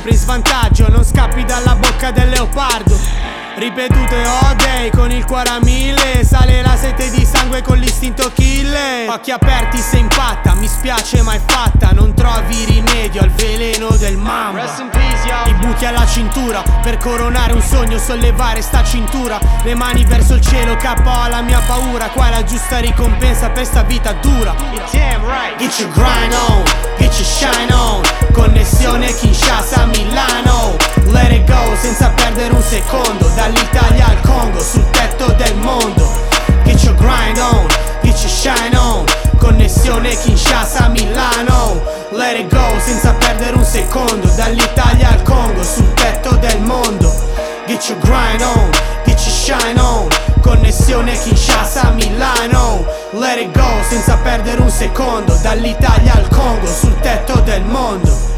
sempre in svantaggio, non scappi dalla bocca del leopardo. Ripetute day con il cuore a mille, sale la sete di sangue con l'istinto killer. Occhi aperti se impatta, mi spiace ma è fatta, non trovi rimedio al veleno del mamba. I buchi alla cintura, per coronare un sogno, sollevare sta cintura. Le mani verso il cielo, capo alla mia paura. Qua è la giusta ricompensa per sta vita dura. Get your grind on, get your shine on. Connessione Kinshasa Milano. Let it go senza perdere un secondo, dall'Italia al Congo, sul tetto del mondo. Get your grind on, get your shine on. Connessione Kinshasa Milano. Let it go senza perdere un secondo, dall'Italia al Congo, sul tetto del mondo. Get your grind on, get your shine on. Connessione Kinshasa Milano. Let it go senza perdere un secondo, dall'Italia al Congo, sul tetto del mondo.